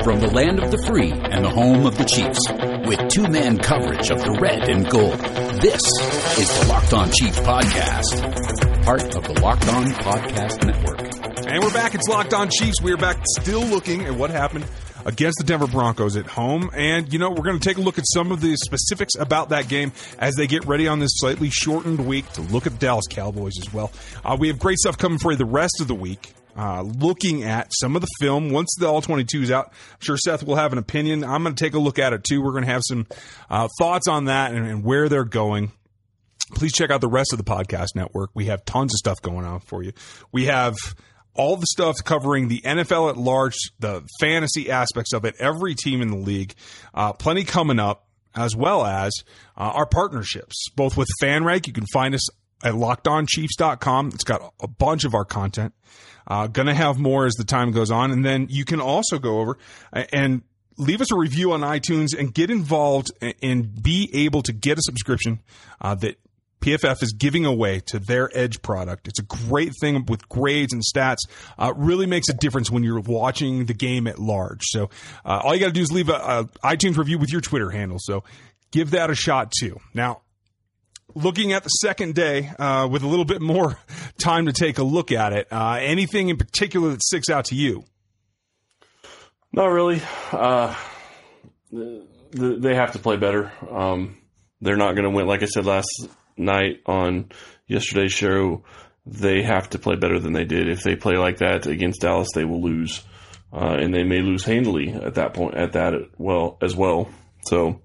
From the land of the free and the home of the Chiefs, with two-man coverage of the red and gold, this is the Locked On Chiefs podcast, part of the Locked On Podcast Network. And we're back. It's Locked On Chiefs. We're back still looking at what happened against the Denver Broncos at home. And, you know, we're going to take a look at some of the specifics about that game as they get ready on this slightly shortened week to look at the Dallas Cowboys as well. We have great stuff coming for you the rest of the week. Looking at some of the film. Once the All-22 is out, I'm sure Seth will have an opinion. I'm going to take a look at it too. We're going to have some thoughts on that and where they're going. Please check out the rest of the podcast network. We have tons of stuff going on for you. We have all the stuff covering the NFL at large, the fantasy aspects of it, every team in the league. Plenty coming up, as well as our partnerships, both with FanRag. You can find us at LockedOnChiefs.com. It's got a bunch of our content. Going to have more as the time goes on. And then you can also go over and leave us a review on iTunes and get involved and be able to get a subscription that PFF is giving away to their Edge product. It's a great thing with grades and stats. Really makes a difference when you're watching the game at large. So all you got to do is leave a iTunes review with your Twitter handle. So give that a shot too. Now, looking at the second day with a little bit more time to take a look at it, anything in particular that sticks out to you? Not really. They have to play better. They're not going to win. Like I said last night on yesterday's show, they have to play better than they did. If they play like that against Dallas, they will lose. And they may lose handily at that point, as well. So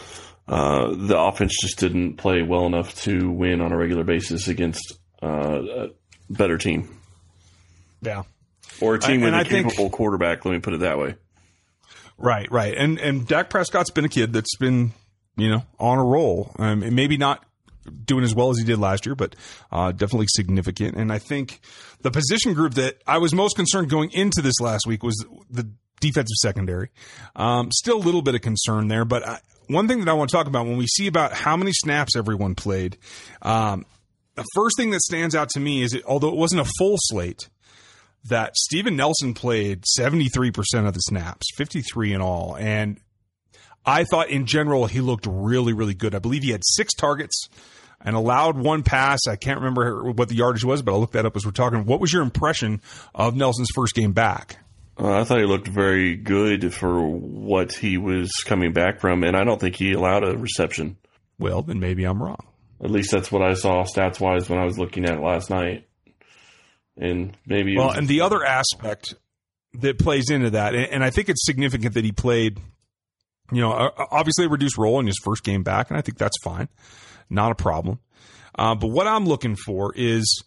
the offense just didn't play well enough to win on a regular basis against a better team. Yeah. Or a team with a capable quarterback, let me put it that way. Right. And Dak Prescott's been a kid that's been, on a roll. And maybe not doing as well as he did last year, but definitely significant. And I think the position group that I was most concerned going into this last week was the defensive secondary. Still a little bit of concern there, but one thing that I want to talk about when we see about how many snaps everyone played, the first thing that stands out to me is, although it wasn't a full slate, that Steven Nelson played 73% of the snaps, 53 in all. And I thought in general he looked really, really good. I believe he had 6 targets and allowed 1 pass. I can't remember what the yardage was, but I'll look that up as we're talking. What was your impression of Nelson's first game back? I thought he looked very good for what he was coming back from, and I don't think he allowed a reception. Well, then maybe I'm wrong. At least that's what I saw stats-wise when I was looking at it last night. And maybe and the other aspect that plays into that, and I think it's significant that he played, obviously a reduced role in his first game back, and I think that's fine. Not a problem. But what I'm looking for is,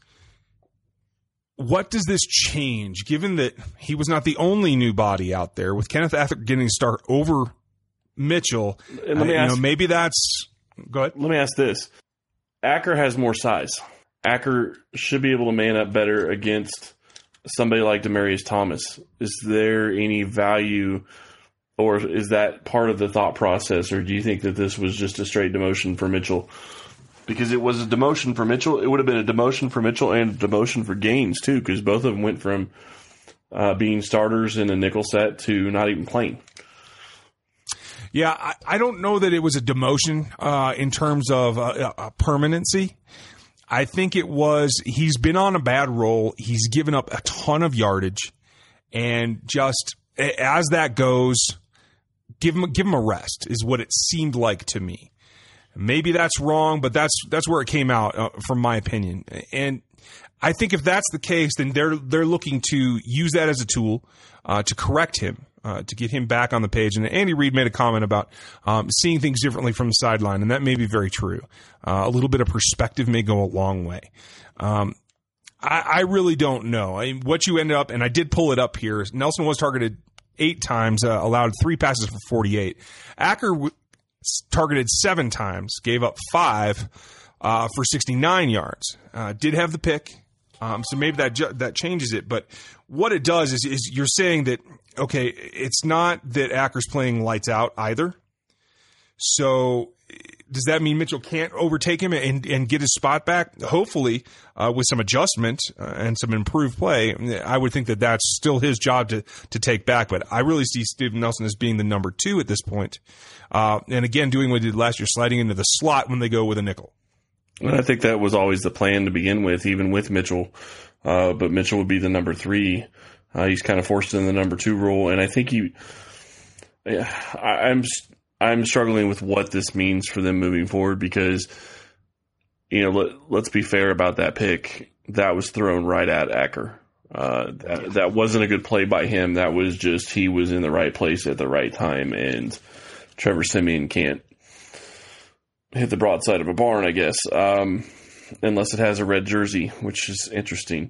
what does this change, given that he was not the only new body out there, with Kenneth Acker getting a start over Mitchell? And let me ask, maybe that's – go ahead. Let me ask this. Acker has more size. Acker should be able to man up better against somebody like Demaryius Thomas. Is there any value, or is that part of the thought process, or do you think that this was just a straight demotion for Mitchell? Because it was a demotion for Mitchell. It would have been a demotion for Mitchell and a demotion for Gaines, too, because both of them went from being starters in a nickel set to not even playing. Yeah, I don't know that it was a demotion in terms of a permanency. I think it was, he's been on a bad roll. He's given up a ton of yardage. And just as that goes, give him a rest is what it seemed like to me. Maybe that's wrong, but that's where it came out from my opinion. And I think if that's the case, then they're looking to use that as a tool to correct him, to get him back on the page. And Andy Reid made a comment about seeing things differently from the sideline, and that may be very true. A little bit of perspective may go a long way. I really don't know. What you end up, and I did pull it up here, Nelson was targeted 8 times, allowed 3 passes for 48. Acker targeted 7 times, gave up 5 for 69 yards. Did have the pick, so maybe that changes it. But what it does is you're saying that, okay, it's not that Acker's playing lights out either. So does that mean Mitchell can't overtake him and get his spot back? Hopefully, with some adjustment and some improved play, I would think that that's still his job to take back. But I really see Steven Nelson as being the number 2 at this point. And again, doing what he did last year, sliding into the slot when they go with a nickel. And I think that was always the plan to begin with, even with Mitchell. But Mitchell would be the number 3. He's kind of forced in the number 2 role, and I think I'm struggling with what this means for them moving forward because, let's be fair about that pick. That was thrown right at Acker. That wasn't a good play by him. That was just he was in the right place at the right time, and Trevor Siemian can't hit the broadside of a barn, I guess, unless it has a red jersey, which is interesting.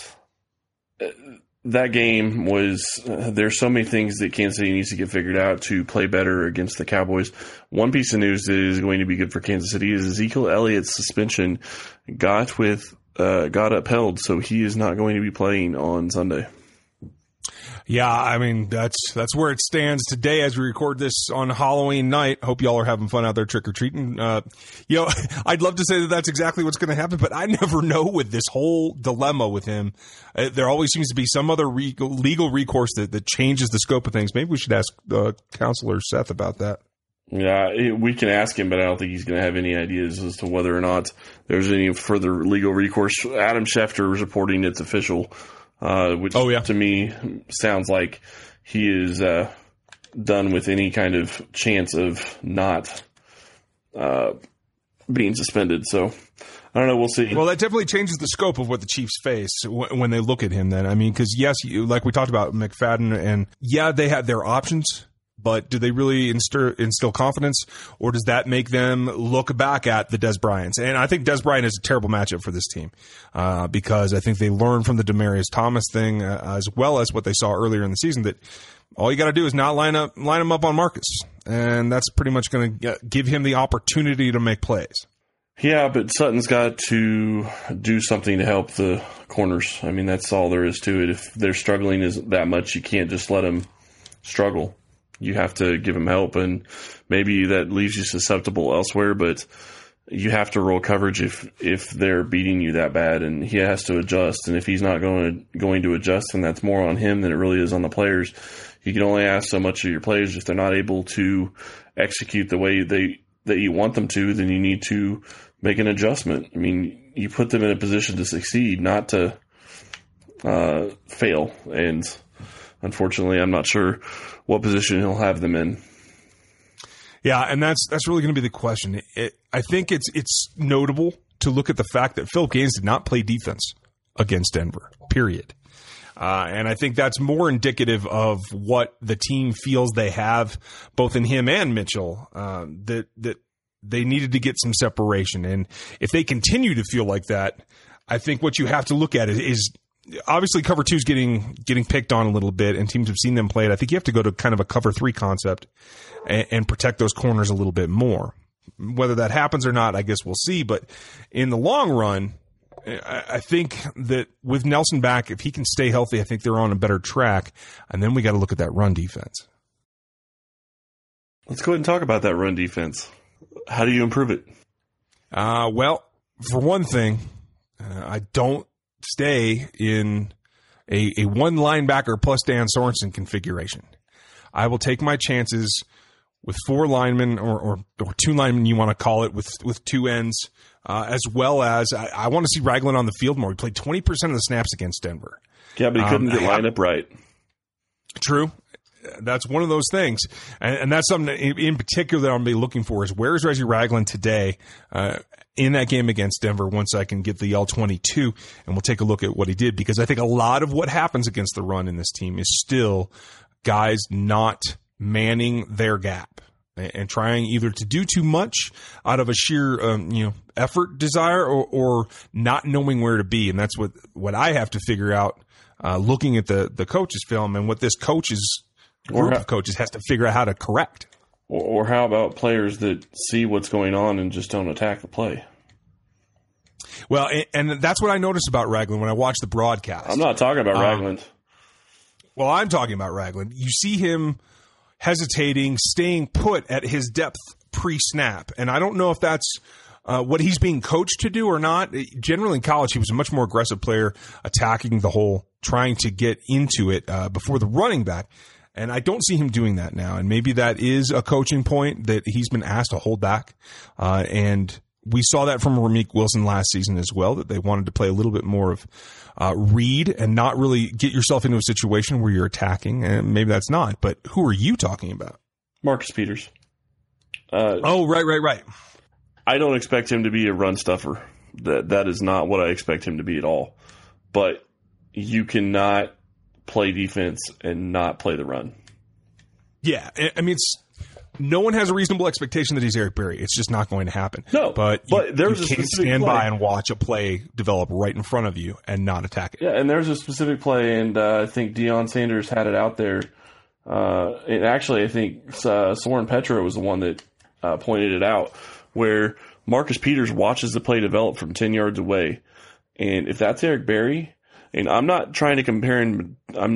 That game was there's so many things that Kansas City needs to get figured out to play better against the Cowboys. One piece of news that is going to be good for Kansas City is Ezekiel Elliott's suspension got upheld, so he is not going to be playing on Sunday. Yeah, I mean, that's where it stands today as we record this on Halloween night. Hope y'all are having fun out there trick-or-treating. I'd love to say that that's exactly what's going to happen, but I never know with this whole dilemma with him. There always seems to be some other legal recourse that changes the scope of things. Maybe we should ask Counselor Seth about that. Yeah, we can ask him, but I don't think he's going to have any ideas as to whether or not there's any further legal recourse. Adam Schefter is reporting it's official. Which to me sounds like he is done with any kind of chance of not being suspended. So I don't know. We'll see. Well, that definitely changes the scope of what the Chiefs face when they look at him then. I mean, because, yes, like we talked about McFadden, and, they had their options. But do they really instill confidence, or does that make them look back at the Dez Bryants? And I think Dez Bryant is a terrible matchup for this team because I think they learned from the Demaryius Thomas thing as well as what they saw earlier in the season that all you got to do is not line him up on Marcus, and that's pretty much going to give him the opportunity to make plays. Yeah, but Sutton's got to do something to help the corners. I mean, that's all there is to it. If they're struggling that much, you can't just let them struggle. You have to give them help, and maybe that leaves you susceptible elsewhere, but you have to roll coverage if they're beating you that bad, and he has to adjust. And if he's not going to adjust, then that's more on him than it really is on the players. You can only ask so much of your players. If they're not able to execute the way that you want them to, then you need to make an adjustment. I mean, you put them in a position to succeed, not to fail. And unfortunately, I'm not sure what position he'll have them in. Yeah, and that's really going to be the question. I think it's notable to look at the fact that Philip Gaines did not play defense against Denver, period. And I think that's more indicative of what the team feels they have, both in him and Mitchell, that they needed to get some separation. And if they continue to feel like that, I think what you have to look at is obviously cover 2 is getting picked on a little bit, and teams have seen them play it. I think you have to go to kind of a cover 3 concept and protect those corners a little bit more. Whether that happens or not, I guess we'll see. But in the long run, I think that with Nelson back, if he can stay healthy, I think they're on a better track. And then we got to look at that run defense. Let's go ahead and talk about that run defense. How do you improve it? Well, for one thing, I don't stay in a one linebacker plus Dan Sorensen configuration. I will take my chances with 4 linemen or 2 linemen, you want to call it, with 2 ends, as well as I want to see Ragland on the field more. He played 20% of the snaps against Denver. Yeah, but he couldn't get lined up right. True. That's one of those things. And that's something in particular that I'm going to be looking for is where's Reggie Ragland today in that game against Denver once I can get the L22, and we'll take a look at what he did, because I think a lot of what happens against the run in this team is still guys not manning their gap and trying either to do too much out of a sheer effort desire or not knowing where to be. And that's what I have to figure out looking at the coach's film and what this coach's group of coaches has to figure out how to correct. Or how about players that see what's going on and just don't attack the play? Well, and that's what I noticed about Ragland when I watched the broadcast. I'm not talking about Ragland. Well, I'm talking about Ragland. You see him hesitating, staying put at his depth pre-snap. And I don't know if that's what he's being coached to do or not. Generally in college, he was a much more aggressive player, attacking the hole, trying to get into it before the running back. And I don't see him doing that now. And maybe that is a coaching point that he's been asked to hold back. And we saw that from Ramik Wilson last season as well, that they wanted to play a little bit more of read and not really get yourself into a situation where you're attacking. And maybe that's not. But who are you talking about? Marcus Peters. Right. I don't expect him to be a run stuffer. That is not what I expect him to be at all. But you cannot play defense and not play the run. Yeah, I mean, no one has a reasonable expectation that he's Eric Berry. It's just not going to happen. No, but there's you a can't specific stand play. by and watch a play develop right in front of you and not attack it. Yeah, and there's a specific play, and I think Deion Sanders had it out there. And actually, I think Soren Petra was the one that pointed it out, where Marcus Peters watches the play develop from 10 yards away. And if that's Eric Berry, and I'm not trying to compare him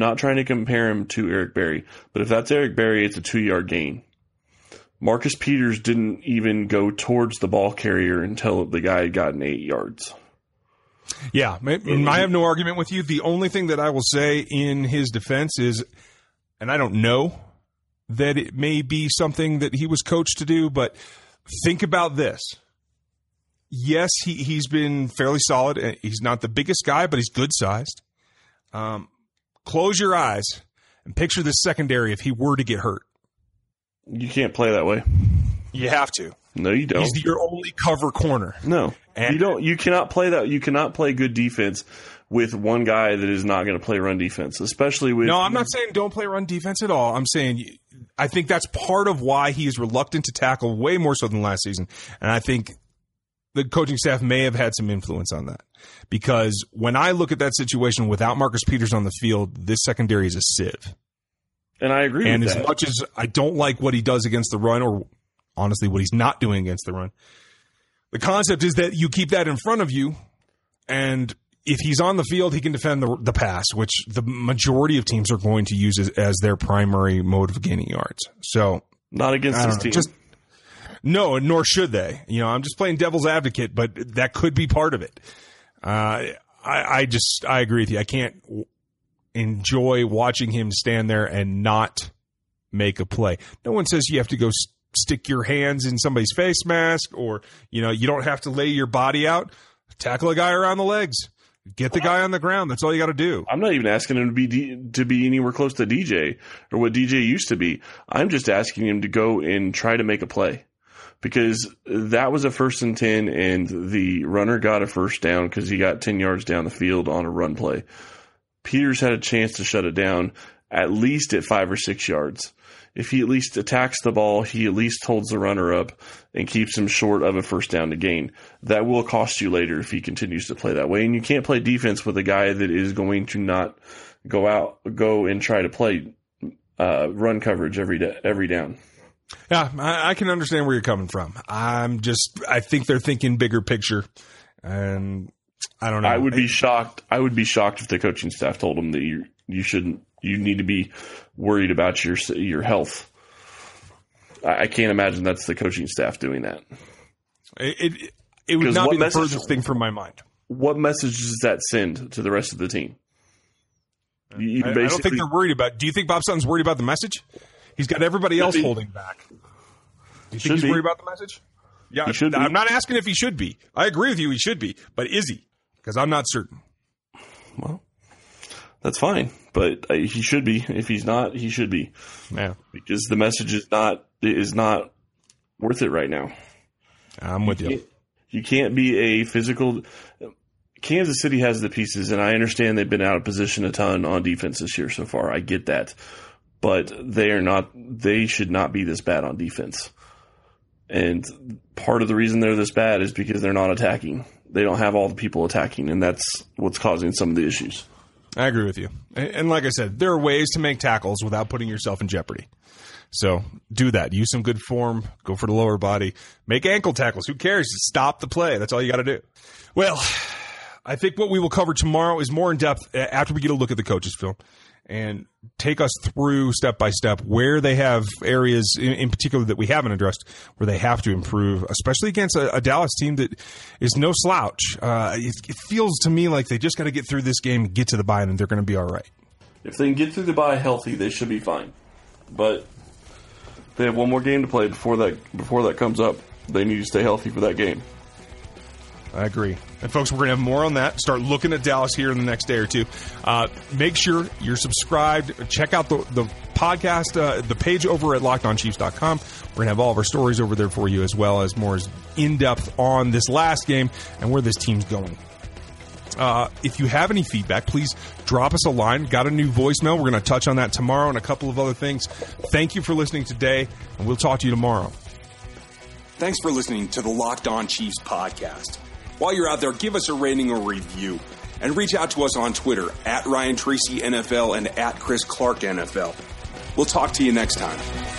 to Eric Berry, but if that's Eric Berry, it's a 2-yard gain. Marcus Peters didn't even go towards the ball carrier until the guy had gotten 8 yards. Yeah, I have no argument with you. The only thing that I will say in his defense is, and I don't know that it may be something that he was coached to do, but think about this. Yes, he's been fairly solid. He's not the biggest guy, but he's good-sized. Close your eyes and picture this secondary if he were to get hurt. You can't play that way. You have to. No, you don't. He's your only cover corner. No, you don't. You cannot play that. You cannot play good defense with one guy that is not going to play run defense, especially with. No, I'm not saying don't play run defense at all. I'm saying I think that's part of why he is reluctant to tackle way more so than last season, and I think the coaching staff may have had some influence on that. Because when I look at that situation without Marcus Peters on the field, this secondary is a sieve. And I agree with that. And as much as I don't like what he does against the run, or honestly what he's not doing against the run, the concept is that you keep that in front of you, and if he's on the field, he can defend the pass, which the majority of teams are going to use as their primary mode of gaining yards. So not against this team. No, nor should they. I'm just playing devil's advocate, but that could be part of it. I agree with you. I can't enjoy watching him stand there and not make a play. No one says you have to go stick your hands in somebody's face mask, or you don't have to lay your body out. Tackle a guy around the legs. Get the guy on the ground. That's all you got to do. I'm not even asking him to be anywhere close to DJ or what DJ used to be. I'm just asking him to go and try to make a play. Because that was a 1st and 10, and the runner got a first down because he got 10 yards down the field on a run play. Peters had a chance to shut it down at least at 5 or 6 yards. If he at least attacks the ball, he at least holds the runner up and keeps him short of a first down to gain. That will cost you later if he continues to play that way. And you can't play defense with a guy that is going to not go and try to play run coverage every down. Yeah, I can understand where you're coming from. I think they're thinking bigger picture, and I don't know. I would be shocked if the coaching staff told them that you need to be worried about your health. I can't imagine that's the coaching staff doing that. It would not be the furthest thing from my mind. What message does that send to the rest of the team? I don't think they're worried about. Do you think Bob Sutton's worried about the message? He's got everybody else holding back. Do you think he's worried about the message? Yeah, I'm not asking if he should be. I agree with you, he should be. But is he? Because I'm not certain. Well, that's fine. But he should be. If he's not, he should be. Yeah. Because the message is not worth it right now. I'm with you. You can't be a physical. Kansas City has the pieces, and I understand they've been out of position a ton on defense this year so far. I get that. But they should not be this bad on defense. And part of the reason they're this bad is because they're not attacking. They don't have all the people attacking, and that's what's causing some of the issues. I agree with you. And like I said, there are ways to make tackles without putting yourself in jeopardy. So do that. Use some good form. Go for the lower body. Make ankle tackles. Who cares? Just stop the play. That's all you got to do. Well, I think what we will cover tomorrow is more in depth after we get a look at the coaches' film and take us through step by step where they have areas in particular that we haven't addressed where they have to improve, especially against a Dallas team that is no slouch. It feels to me like they just got to get through this game, get to the bye, and they're going to be all right. If they can get through the bye healthy, they should be fine. But they have one more game to play before that comes up. They need to stay healthy for that game. I agree. And folks, we're going to have more on that. Start looking at Dallas here in the next day or two. Make sure you're subscribed. Check out the podcast, the page over at LockedOnChiefs.com. We're going to have all of our stories over there for you, as well as more in-depth on this last game and where this team's going. If you have any feedback, please drop us a line. Got a new voicemail. We're going to touch on that tomorrow and a couple of other things. Thank you for listening today, and we'll talk to you tomorrow. Thanks for listening to the Locked On Chiefs podcast. While you're out there, give us a rating or review. And reach out to us on Twitter at Ryan Tracy NFL and at Chris Clark NFL. We'll talk to you next time.